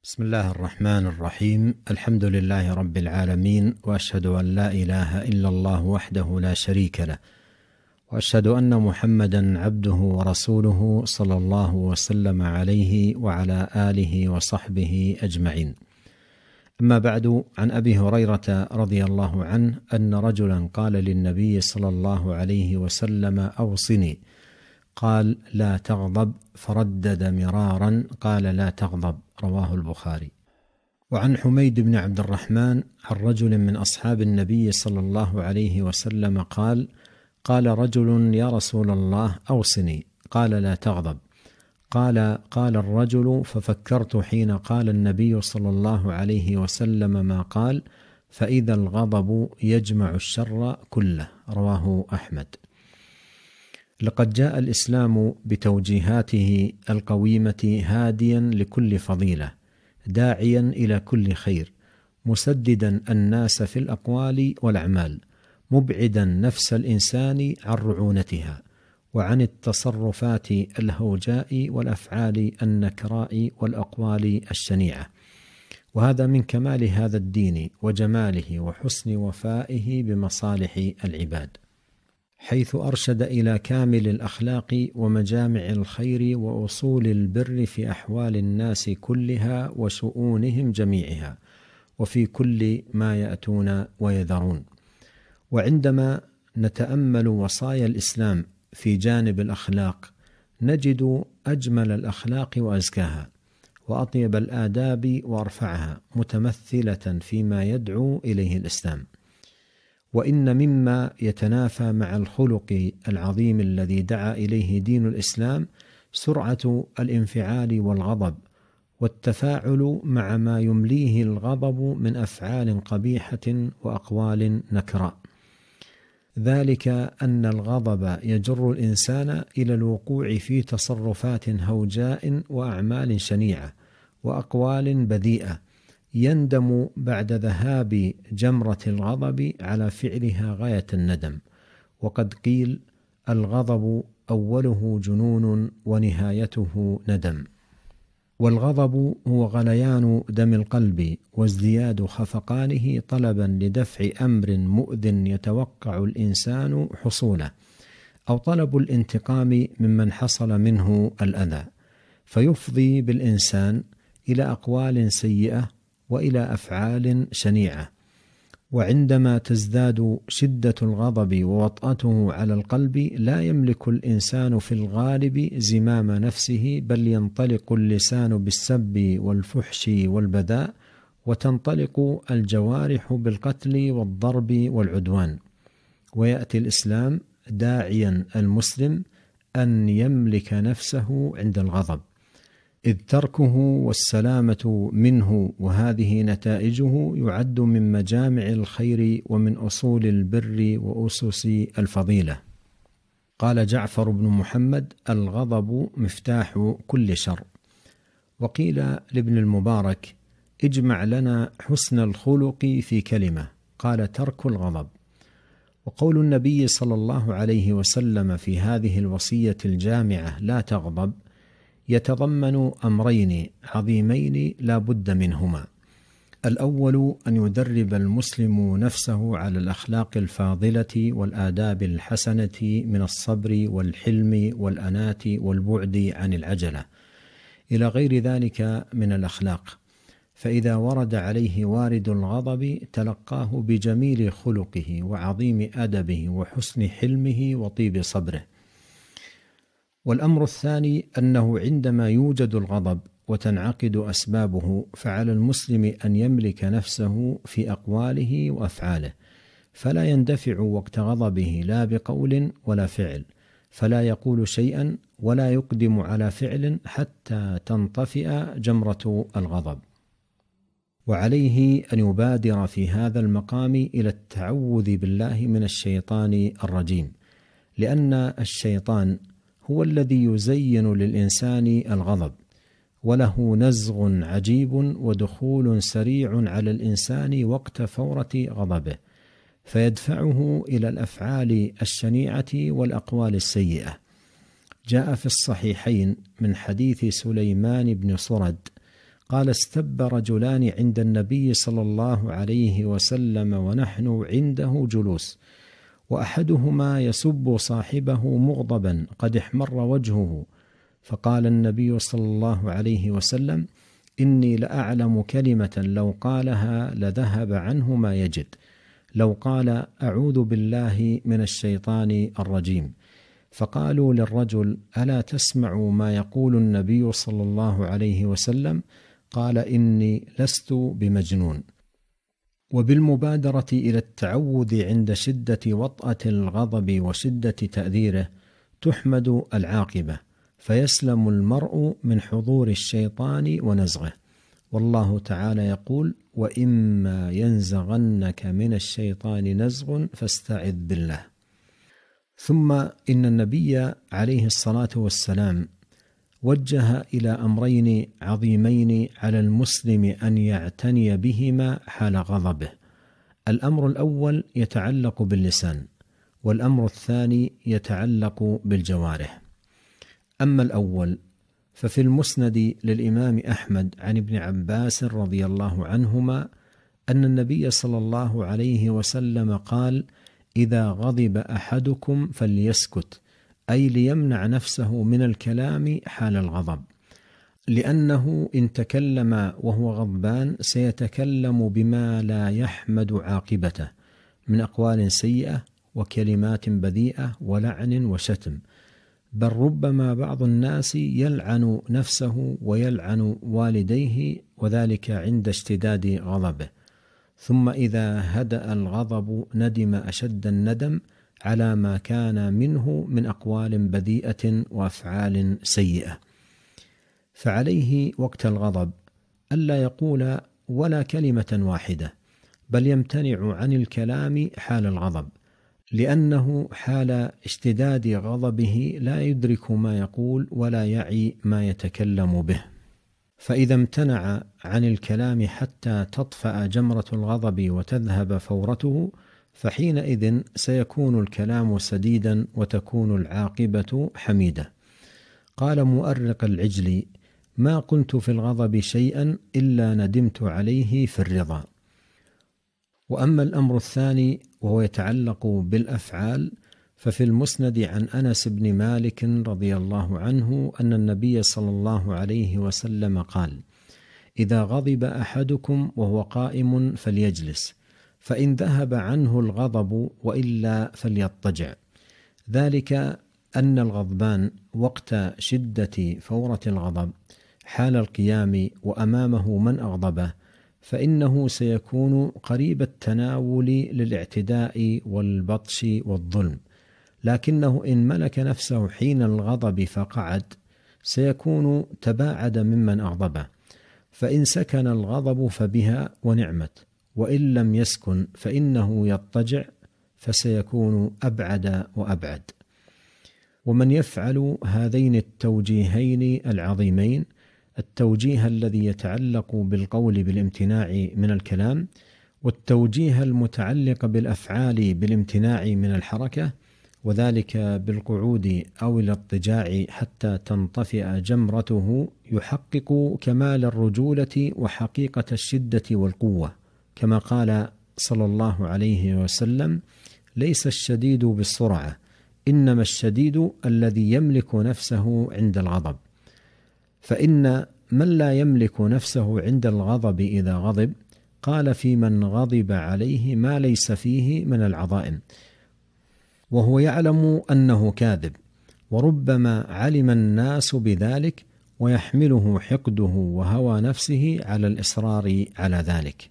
بسم الله الرحمن الرحيم. الحمد لله رب العالمين، وأشهد أن لا إله إلا الله وحده لا شريك له، وأشهد أن محمدا عبده ورسوله صلى الله وسلم عليه وعلى آله وصحبه أجمعين. أما بعد، عن أبي هريرة رضي الله عنه أن رجلا قال للنبي صلى الله عليه وسلم: أوصني. قال: لا تغضب. فردد مرارا قال: لا تغضب. رواه البخاري. وعن حميد بن عبد الرحمن عن رجل من أصحاب النبي صلى الله عليه وسلم قال: قال رجل: يا رسول الله أوصني. قال: لا تغضب. قال الرجل: ففكرت حين قال النبي صلى الله عليه وسلم ما قال، فإذا الغضب يجمع الشر كله. رواه أحمد. لقد جاء الإسلام بتوجيهاته القويمة هاديا لكل فضيلة، داعيا إلى كل خير، مسددا الناس في الأقوال والأعمال، مبعدا نفس الإنسان عن رعونتها وعن التصرفات الهوجاء والأفعال النكراء والأقوال الشنيعة. وهذا من كمال هذا الدين وجماله وحسن وفائه بمصالح العباد، حيث أرشد إلى كامل الأخلاق ومجامع الخير وأصول البر في أحوال الناس كلها وشؤونهم جميعها، وفي كل ما يأتون ويذرون. وعندما نتأمل وصايا الإسلام في جانب الأخلاق، نجد أجمل الأخلاق وأزكاها، وأطيب الآداب وأرفعها، متمثلة فيما يدعو إليه الإسلام. وإن مما يتنافى مع الخلق العظيم الذي دعا إليه دين الإسلام سرعة الانفعال والغضب، والتفاعل مع ما يمليه الغضب من أفعال قبيحة وأقوال نكراء. ذلك أن الغضب يجر الإنسان إلى الوقوع في تصرفات هوجاء وأعمال شنيعة وأقوال بذيئة، يندم بعد ذهاب جمرة الغضب على فعلها غاية الندم. وقد قيل: الغضب أوله جنون ونهايته ندم. والغضب هو غليان دم القلب وازدياد خفقانه طلبا لدفع أمر مؤذ يتوقع الإنسان حصوله، أو طلب الانتقام ممن حصل منه الأذى، فيفضي بالإنسان إلى أقوال سيئة وإلى أفعال شنيعة. وعندما تزداد شدة الغضب ووطأته على القلب، لا يملك الإنسان في الغالب زمام نفسه، بل ينطلق اللسان بالسب والفحش والبذاء، وتنطلق الجوارح بالقتل والضرب والعدوان. ويأتي الإسلام داعيا المسلم أن يملك نفسه عند الغضب، إذ تركه والسلامة منه وهذه نتائجه يعد من مجامع الخير ومن أصول البر وأسس الفضيلة. قال جعفر بن محمد: الغضب مفتاح كل شر. وقيل لابن المبارك: اجمع لنا حسن الخلق في كلمة. قال: ترك الغضب. وقول النبي صلى الله عليه وسلم في هذه الوصية الجامعة: لا تغضب، يتضمن أمرين عظيمين لا بد منهما. الأول أن يدرب المسلم نفسه على الأخلاق الفاضلة والآداب الحسنة من الصبر والحلم والأناة والبعد عن العجلة إلى غير ذلك من الأخلاق، فإذا ورد عليه وارد الغضب تلقاه بجميل خلقه وعظيم أدبه وحسن حلمه وطيب صبره. والأمر الثاني أنه عندما يوجد الغضب وتنعقد أسبابه، فعلى المسلم أن يملك نفسه في أقواله وأفعاله، فلا يندفع وقت غضبه لا بقول ولا فعل، فلا يقول شيئا ولا يقدم على فعل حتى تنطفئ جمرة الغضب. وعليه أن يبادر في هذا المقام إلى التعوذ بالله من الشيطان الرجيم، لأن الشيطان هو الذي يزين للإنسان الغضب، وله نزغ عجيب ودخول سريع على الإنسان وقت فورة غضبه، فيدفعه إلى الأفعال الشنيعة والأقوال السيئة. جاء في الصحيحين من حديث سليمان بن صرد قال: استب رجلان عند النبي صلى الله عليه وسلم ونحن عنده جلوس، وأحدهما يسب صاحبه مغضبا قد احمر وجهه، فقال النبي صلى الله عليه وسلم: إني لأعلم كلمة لو قالها لذهب عنه ما يجد، لو قال: أعوذ بالله من الشيطان الرجيم. فقالوا للرجل: ألا تسمع ما يقول النبي صلى الله عليه وسلم؟ قال: إني لست بمجنون. وبالمبادرة إلى التعوذ عند شدة وطأة الغضب وشدة تأثيره تحمد العاقبة، فيسلم المرء من حضور الشيطان ونزغه. والله تعالى يقول: وإما ينزغنك من الشيطان نزغ فاستعذ بالله. ثم إن النبي عليه الصلاة والسلام وجه إلى أمرين عظيمين على المسلم أن يعتني بهما حال غضبه. الأمر الأول يتعلق باللسان، والأمر الثاني يتعلق بالجوارح. أما الأول ففي المسند للإمام أحمد عن ابن عباس رضي الله عنهما أن النبي صلى الله عليه وسلم قال: إذا غضب أحدكم فليسكت، أي ليمنع نفسه من الكلام حال الغضب، لأنه إن تكلم وهو غضبان سيتكلم بما لا يحمد عاقبته من أقوال سيئة وكلمات بذيئة ولعن وشتم، بل ربما بعض الناس يلعن نفسه ويلعن والديه، وذلك عند اشتداد غضبه، ثم إذا هدأ الغضب ندم أشد الندم على ما كان منه من أقوال بذيئة وأفعال سيئة. فعليه وقت الغضب ألا يقول ولا كلمة واحدة، بل يمتنع عن الكلام حال الغضب، لأنه حال اشتداد غضبه لا يدرك ما يقول ولا يعي ما يتكلم به. فإذا امتنع عن الكلام حتى تطفأ جمرة الغضب وتذهب فورته، فحينئذ سيكون الكلام سديدا وتكون العاقبة حميدة. قال مؤرق العجلي: ما قلت في الغضب شيئا إلا ندمت عليه في الرضا. وأما الأمر الثاني وهو يتعلق بالأفعال، ففي المسند عن أنس بن مالك رضي الله عنه أن النبي صلى الله عليه وسلم قال: إذا غضب أحدكم وهو قائم فليجلس، فإن ذهب عنه الغضب وإلا فليضطجع. ذلك أن الغضبان وقت شدة فورة الغضب حال القيام وأمامه من أغضبه فإنه سيكون قريب التناول للاعتداء والبطش والظلم، لكنه إن ملك نفسه حين الغضب فقعد سيكون تباعد ممن أغضبه، فإن سكن الغضب فبها ونعمت، وإن لم يسكن فإنه يضطجع فسيكون أبعد وأبعد. ومن يفعل هذين التوجيهين العظيمين، التوجيه الذي يتعلق بالقول بالامتناع من الكلام، والتوجيه المتعلق بالأفعال بالامتناع من الحركة، وذلك بالقعود أو الاضطجاع حتى تنطفئ جمرته، يحقق كمال الرجولة وحقيقة الشدة والقوة، كما قال صلى الله عليه وسلم: ليس الشديد بالسرعة، إنما الشديد الذي يملك نفسه عند الغضب. فإن من لا يملك نفسه عند الغضب إذا غضب قال في من غضب عليه ما ليس فيه من العظائم، وهو يعلم أنه كاذب، وربما علم الناس بذلك ويحمله حقده وهوى نفسه على الإصرار على ذلك.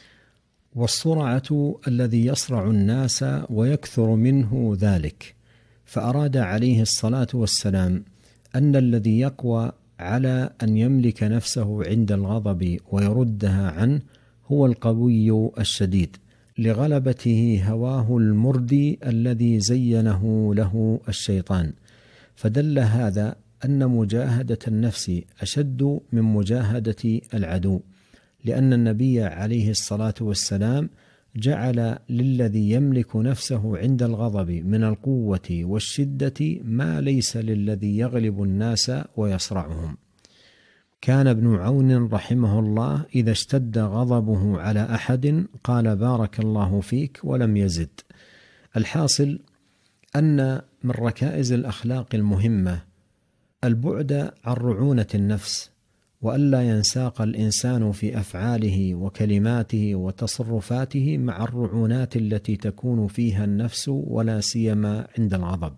والصرعة الذي يصرع الناس ويكثر منه ذلك، فأراد عليه الصلاة والسلام أن الذي يقوى على أن يملك نفسه عند الغضب ويردها عنه هو القوي الشديد، لغلبته هواه المردي الذي زينه له الشيطان. فدل هذا أن مجاهدة النفس أشد من مجاهدة العدو، لأن النبي عليه الصلاة والسلام جعل للذي يملك نفسه عند الغضب من القوة والشدة ما ليس للذي يغلب الناس ويصرعهم. كان ابن عون رحمه الله إذا اشتد غضبه على أحد قال بارك الله فيك ولم يزد. الحاصل أن من ركائز الأخلاق المهمة البعد عن رعونة النفس، وألا ينساق الإنسان في أفعاله وكلماته وتصرفاته مع الرعونات التي تكون فيها النفس، ولا سيما عند الغضب.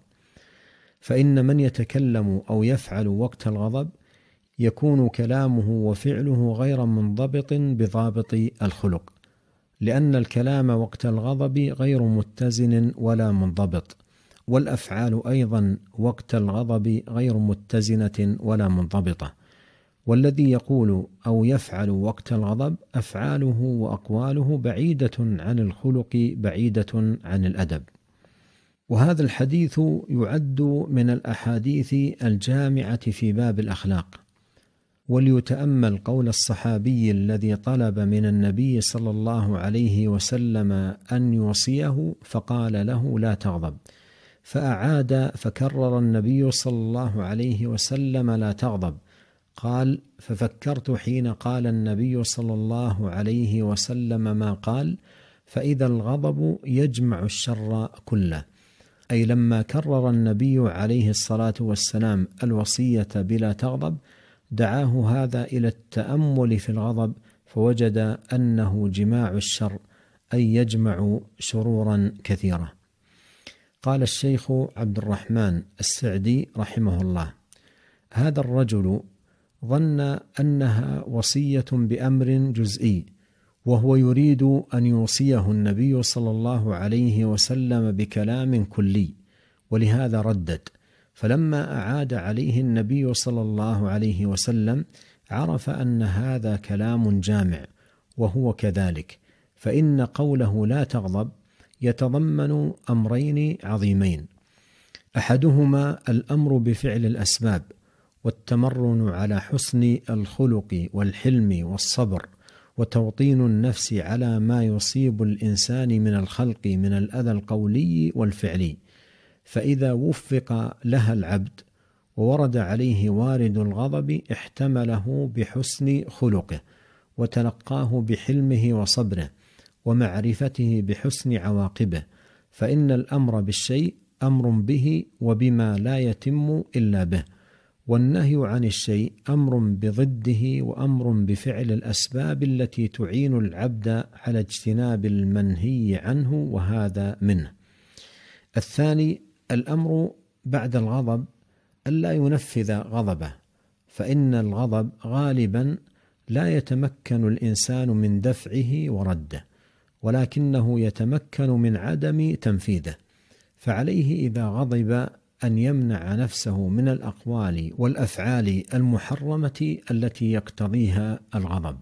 فإن من يتكلم أو يفعل وقت الغضب يكون كلامه وفعله غير منضبط بضابط الخلق، لأن الكلام وقت الغضب غير متزن ولا منضبط، والأفعال أيضا وقت الغضب غير متزنة ولا منضبطة. والذي يقول أو يفعل وقت الغضب أفعاله وأقواله بعيدة عن الخلق، بعيدة عن الأدب. وهذا الحديث يعد من الأحاديث الجامعة في باب الأخلاق. وليتأمل قول الصحابي الذي طلب من النبي صلى الله عليه وسلم أن يوصيه فقال له لا تغضب، فأعاد فكرر النبي صلى الله عليه وسلم لا تغضب. قال ففكرت حين قال النبي صلى الله عليه وسلم ما قال، فإذا الغضب يجمع الشر كله. أي لما كرر النبي عليه الصلاة والسلام الوصية بلا تغضب دعاه هذا إلى التأمل في الغضب، فوجد أنه جماع الشر، أي يجمع شرورا كثيرة. قال الشيخ عبد الرحمن السعدي رحمه الله: هذا الرجل ظن أنها وصية بأمر جزئي، وهو يريد أن يوصيه النبي صلى الله عليه وسلم بكلام كلي، ولهذا ردد. فلما أعاد عليه النبي صلى الله عليه وسلم عرف أن هذا كلام جامع، وهو كذلك، فإن قوله لا تغضب يتضمن أمرين عظيمين: أحدهما الأمر بفعل الأسباب والتمرن على حسن الخلق والحلم والصبر، وتوطين النفس على ما يصيب الإنسان من الخلق من الأذى القولي والفعلي. فإذا وفق لها العبد وورد عليه وارد الغضب احتمله بحسن خلقه، وتلقاه بحلمه وصبره، ومعرفته بحسن عواقبه، فإن الأمر بالشيء أمر به وبما لا يتم إلا به، والنهي عن الشيء أمر بضده وأمر بفعل الأسباب التي تعين العبد على اجتناب المنهي عنه، وهذا منه. الثاني الأمر بعد الغضب ألا ينفذ غضبه، فإن الغضب غالبا لا يتمكن الإنسان من دفعه ورده، ولكنه يتمكن من عدم تنفيذه. فعليه إذا غضب أن يمنع نفسه من الأقوال والأفعال المحرمة التي يقتضيها الغضب.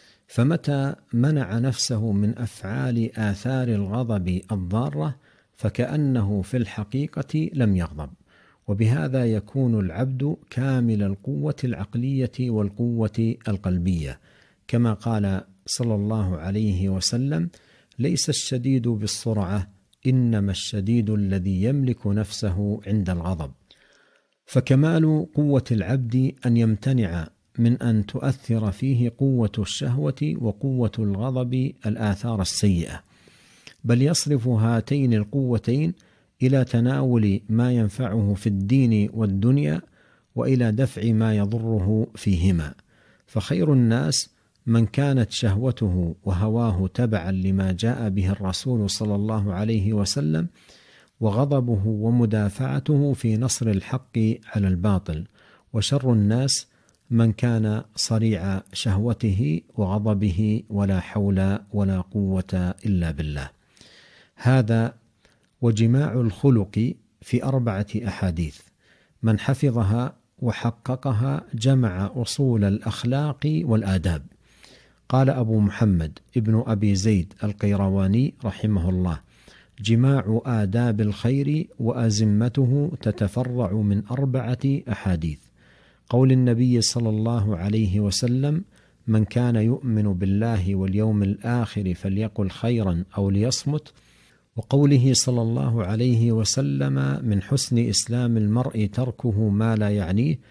فمتى منع نفسه من أفعال آثار الغضب الضارة فكأنه في الحقيقة لم يغضب، وبهذا يكون العبد كامل القوة العقلية والقوة القلبية، كما قال صلى الله عليه وسلم: ليس الشديد بالسرعة، إنما الشديد الذي يملك نفسه عند الغضب. فكمال قوة العبد أن يمتنع من أن تؤثر فيه قوة الشهوة وقوة الغضب الآثار السيئة، بل يصرف هاتين القوتين إلى تناول ما ينفعه في الدين والدنيا، وإلى دفع ما يضره فيهما. فخير الناس من كانت شهوته وهواه تبعا لما جاء به الرسول صلى الله عليه وسلم، وغضبه ومدافعته في نصر الحق على الباطل. وشر الناس من كان صريع شهوته وغضبه ولا حول ولا قوة إلا بالله. هذا وجماع الخلق في 4 أحاديث، من حفظها وحققها جمع أصول الأخلاق والآداب. قال أبو محمد ابن أبي زيد القيرواني رحمه الله: جماع آداب الخير وأزمته تتفرع من 4 أحاديث: قول النبي صلى الله عليه وسلم: من كان يؤمن بالله واليوم الآخر فليقل خيرا أو ليصمت، وقوله صلى الله عليه وسلم: من حسن إسلام المرء تركه ما لا يعنيه،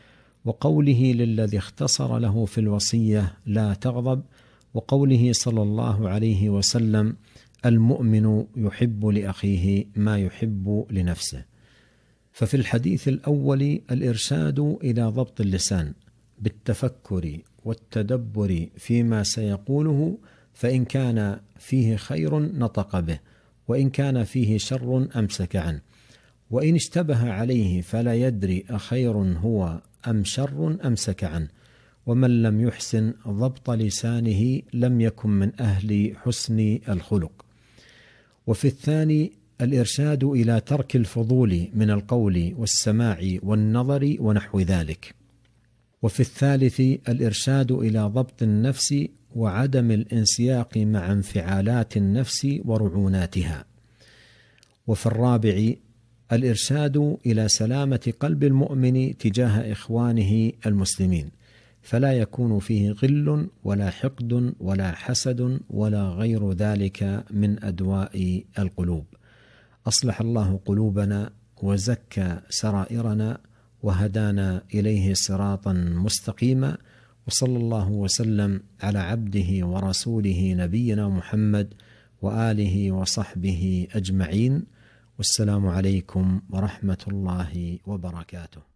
وقوله للذي اختصر له في الوصية لا تغضب، وقوله صلى الله عليه وسلم المؤمن يحب لأخيه ما يحب لنفسه. ففي الحديث الأول الإرشاد إلى ضبط اللسان بالتفكر والتدبر فيما سيقوله، فإن كان فيه خير نطق به، وإن كان فيه شر أمسك عنه، وإن اشتبه عليه فلا يدري أخير هو أم شر أمسك عنه. ومن لم يحسن ضبط لسانه لم يكن من أهل حسن الخلق. وفي الثاني الإرشاد إلى ترك الفضول من القول والسماع والنظر ونحو ذلك. وفي الثالث الإرشاد إلى ضبط النفس وعدم الانسياق مع انفعالات النفس ورعوناتها. وفي الرابع الإرشاد إلى سلامة قلب المؤمن تجاه إخوانه المسلمين، فلا يكون فيه غل ولا حقد ولا حسد ولا غير ذلك من أدواء القلوب. أصلح الله قلوبنا وزكى سرائرنا وهدانا إليه صراطا مستقيما، وصلى الله وسلم على عبده ورسوله نبينا محمد وآله وصحبه أجمعين، والسلام عليكم ورحمة الله وبركاته.